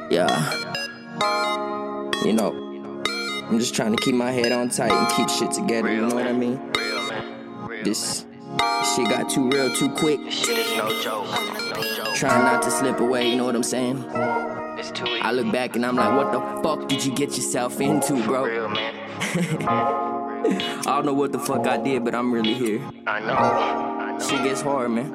Yeah, you know, I'm just trying to keep my head on tight and keep shit together, you know what I mean? This shit got too real too quick. Shit is no joke. Trying not to slip away, you know what I'm saying? I look back and I'm like, what the fuck did you get yourself into, bro? Real, man. I don't know what the fuck I did, but I'm really here. I know. Shit gets hard, man.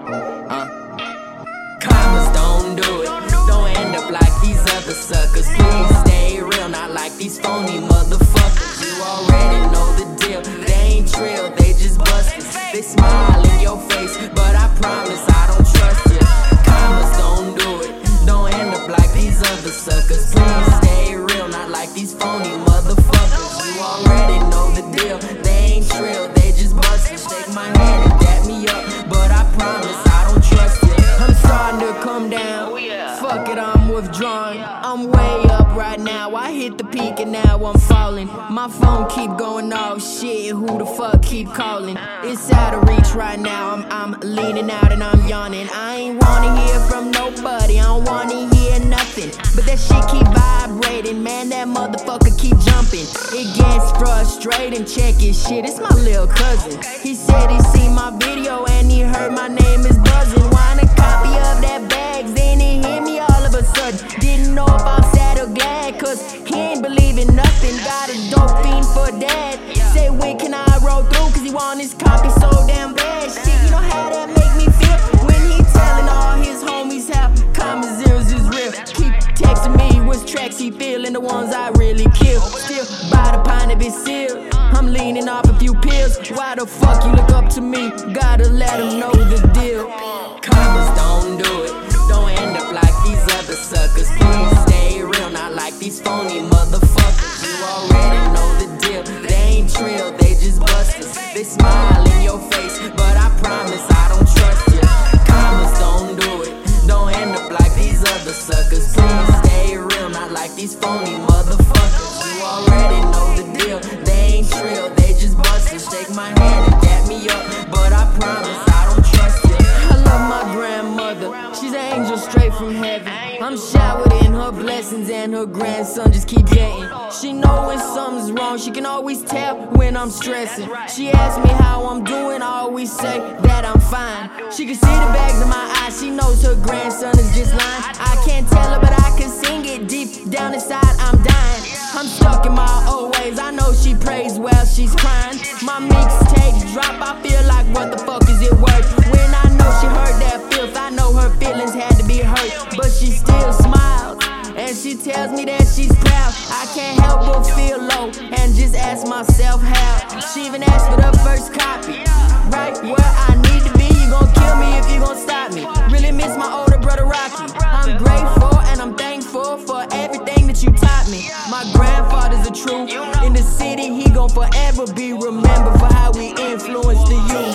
Commas don't do it. Don't end up like these other suckers. Please stay real, not like these phony motherfuckers. You already know the deal. They ain't trill, they just busters. They smile in your face, but I promise I don't trust you. Commas don't do it. Don't end up like these other suckers. Please stay real, not like these phony motherfuckers. You already know the deal. They ain't trill, they just busters. Shake my hand and dap me up, but I promise I don't trust you. I'm starting to come down. Fuck it, I'm withdrawing. I'm way up right now. I hit the peak and now I'm falling. My phone keep going off. Shit, who the fuck keep calling? It's out of reach right now. I'm leaning out and I'm yawning. I ain't wanna hear from nobody. I don't wanna hear nothing. But that shit keep vibrating. Man, that motherfucker keep jumping. It gets frustrating. Check his shit. It's my little cousin. He said he seen my video and he heard my name is buzzing. Want a copy of that bags? Then he hit me all of a sudden. Didn't know if I'm sad or glad, cause he ain't believing nothing. Got a dope fiend for dad. Say when can I roll through, cause he want his copy so damn bad. Shit, you know how that make me feel when he telling all his homies how comma zeros is real. Keep texting me which tracks he feel and the ones I really kill. Still by the pint of his seal, I'm leaning off a few pills. Why the fuck you look up to me? Gotta let him know the deal. Commas don't do it. Don't end up like these other suckers. Please stay real, not like these phony motherfuckers. You already know the deal. They ain't trill, they just busters. They smile in your face, but I promise I don't trust you. Commas don't do it. Don't end up like these other suckers. Please stay real, not like these phony motherfuckers. You already know the deal. They ain't trill, they just busters. Shake my hand and dap me up, but I promise I don't trust you. I love my grandmother. She's an angel straight from heaven. I'm showered in her blessings and her grandson just keeps getting. She know when something's wrong, she can always tell when I'm stressing. She asks me how I'm doing, I always say that I'm fine. She can see the bags in my eyes, she knows her grandson is just lying. I can't tell her but I can sing it deep down inside, I'm dying. I'm stuck in my old ways, I know she prays while she's crying. My mixtape drop, I feel like what the fuck is it worth? When I know she heard that filth, I know her feelings had to be hurt, but she still smiles, and she tells me that she's proud. I can't help but feel low, and just ask myself how. She even asked for the first copy, right where I need to be. You gon' kill me if you gon' stop me. Really miss my older brother Rocky. I'm grateful and I'm thankful for everything that you taught me. My grandfather's the truth. In the city, he gon' forever be remembered for how we influenced the youth.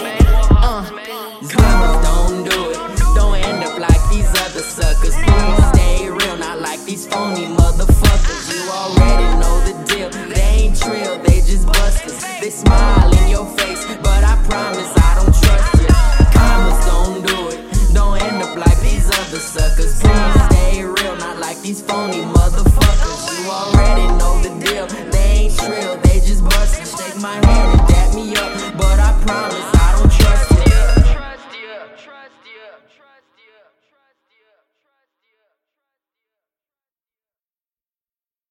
Commas don't do it. Don't end up like these other suckers. Please stay real, not like these phony motherfuckers. You already know the deal. They ain't trill, they just busters. They smile in your face, but I promise I don't trust you. Commas don't do it. Don't end up like these other suckers. Please stay real, not like these phony motherfuckers. You already know the deal. They ain't trill, they just busters. Shake my hand and dap me up, but I promise